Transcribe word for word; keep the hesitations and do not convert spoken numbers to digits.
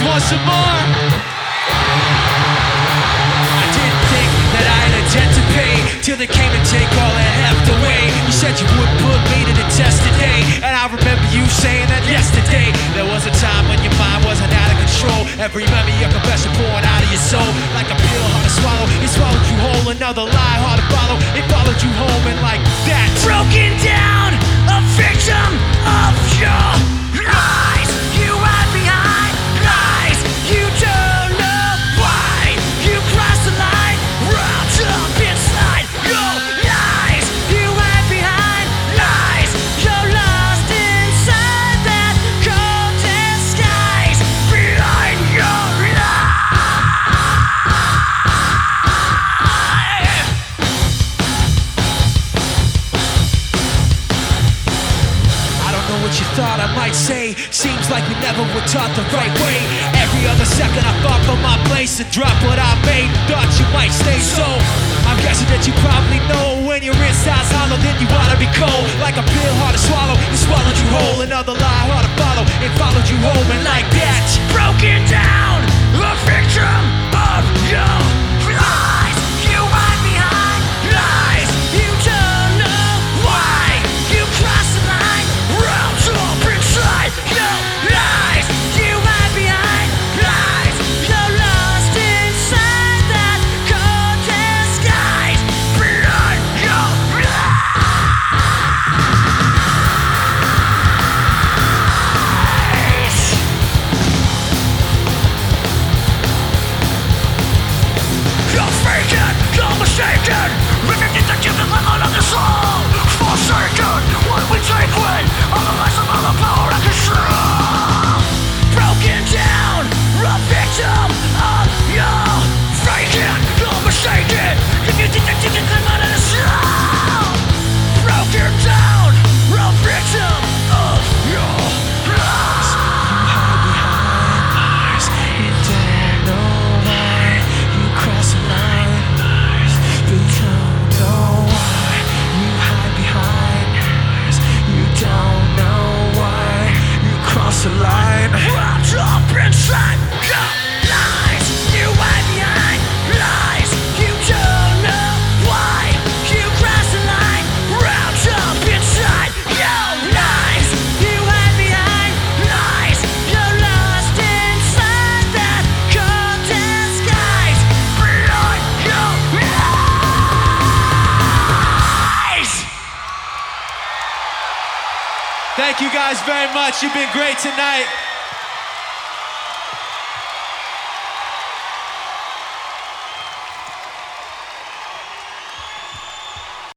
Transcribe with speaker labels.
Speaker 1: want some more? I didn't think that I had a debt to pay till they came and take all that heft away. You said you would put me to the test today, and I remember you saying that yesterday. There was a time when your mind wasn't out of control. Every memory, your confession pouring out of your soul. Like a pill hard to swallow, it swallowed you whole. Another lie hard to follow, it followed you home. And like that, broken down, a victim of your lies. You hide behind lies. You don't know why. You cross the line, wrapped up inside your lies. You hide behind lies. You're lost inside that cold disguise. Behind your what you thought I might say. Seems like we never were taught the right way. Every other second I fought for my place to drop what I made. Thought you might stay, so I'm guessing that you probably know when your inside's hollow, then you ought to be cold. Like a pill hard to swallow, it swallowed you whole. Another lie hard to follow, it followed you home. And like that, broken down, a victim of your lies. You hide behind lies. You don't know why. You cross the line, round up inside your lies. You hide behind lies. You're lost inside that cold disguise. Behind your lies. You're faking, you're mistaken. Living in the given level of the soul. Forsaken, what we take when all the lies of all the power and control. Broken down, a victim of your faking, you're mistaken. If you think that you can come out of the soul. Broken down, a victim of your lies. You hide behind lies. You don't know why. You cross the line. Lies. You don't know why. You hide behind lies. You don't know why. You cross the line. Wrapped up inside your lies. You hide behind lies. You don't know why. You cross the line. Wrapped up inside your lies. You hide behind lies. You're lost inside that cold disguise. Behind your lies. Thank you guys very much. You've been great tonight.